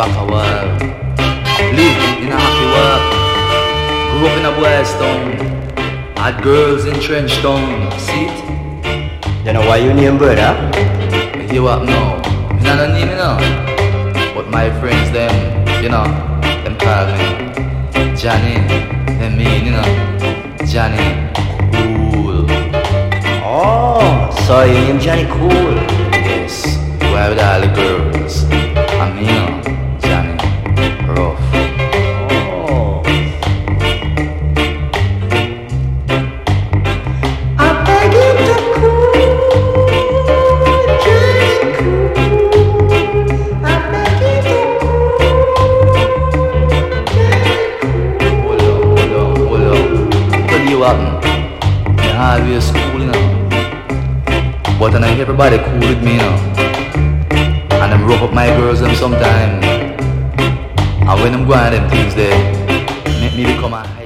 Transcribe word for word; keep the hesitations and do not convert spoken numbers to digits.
back a while. Live in a happy world. Grew up in a boys' town. Had girls in trench town. See it? You know why you name brother? You hear what now? Me not no name, you know. But my friends, them, you know, them call me Johnny. Them mean, you know, Johnny Cool. Oh, so you name Johnny Cool? Yes, why with all the girls? I'm me, you know, Johnny Rough. Oh. I beg you to cool, Johnny Cool. I beg you to cool, Johnny Cool. Hold on, hold on, hold on. Tell you what, me always cool, you know. But I know everybody cool with me, you know. And them rough up my girls them sometime. And when them go on them things they make me become a